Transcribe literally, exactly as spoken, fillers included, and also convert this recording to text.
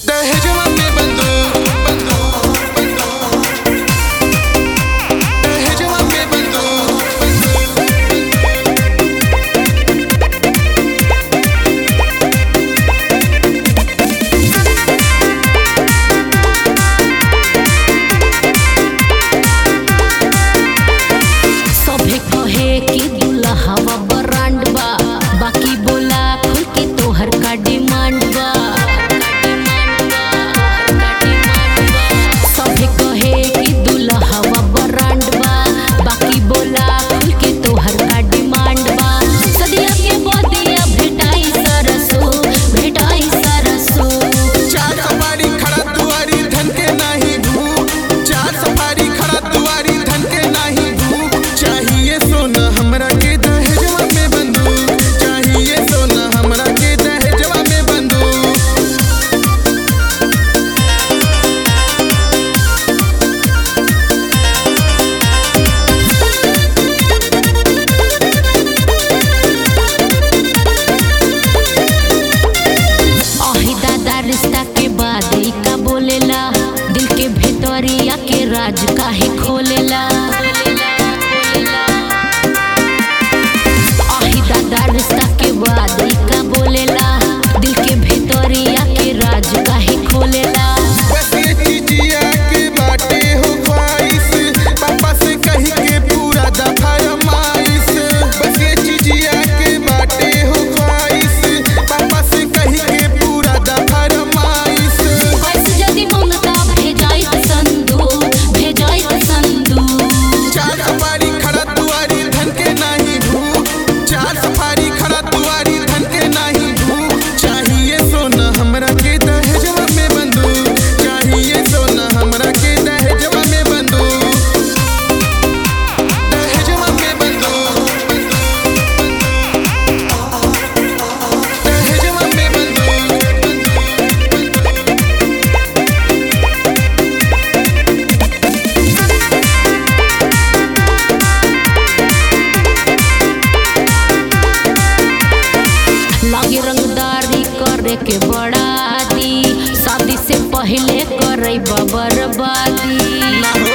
दहेजवा में बंदूक बंदूक बंदूक दहेजवा में बंदूक सभे कहे कि दुल्हवा ब्रांड बा, बाकी बोला खुल के तोहर का डिमांड बा। सभे कहे कि दुल्हवा ब्रांड बा, बाकी बोला खुल के तोहर का डिमांड बा। सदिया के बदिया भेटाई सरसो भेटाई सरसो। चार सफारी खड़ा दुआरी धन के नाही भूख, चार सफारी खड़ा दुआरी धन के नाही भूख। चाहिए सोना हमरा के दहेजवा में बंदूक, चाहिए सोना हमरा के दहेजवा में बंदूक। आही दादा रिश्ता के बाद ई का बोलेला, दिल के भीतरिया के राज काहे खोलेला। आही दादा रिश्ता के बाद ई का बोलेला, दिल के भीतरिया के राज काहे खोलेला। बस ये चीजिया के बाटे हो ख्वाहिश, पापा से कही के पूरा दफा फरमाइश। बस ये चीजिया के बाटे हो ख्वाहिश, पापा से कही के पूरा दफा फरमाइश। पैसे जदी मंगता भेजाई त संदू भेजाई त संदू। चार सफारी खड़ा दुआरी धन के नाही भूख, चार सफारी खड़ा दुआरी धन के नाही भूख। चाहिए सोना हमरा के दहेजवा में बंदूक, चाहिए सोना हमरा के दहेजवा में बंदूक। दहेजवा में बंदूक दहेजवा में बंदूक लागे रंगदारी करे के बड़ा दी, शादी से पहले करे बर्बादी। ना हो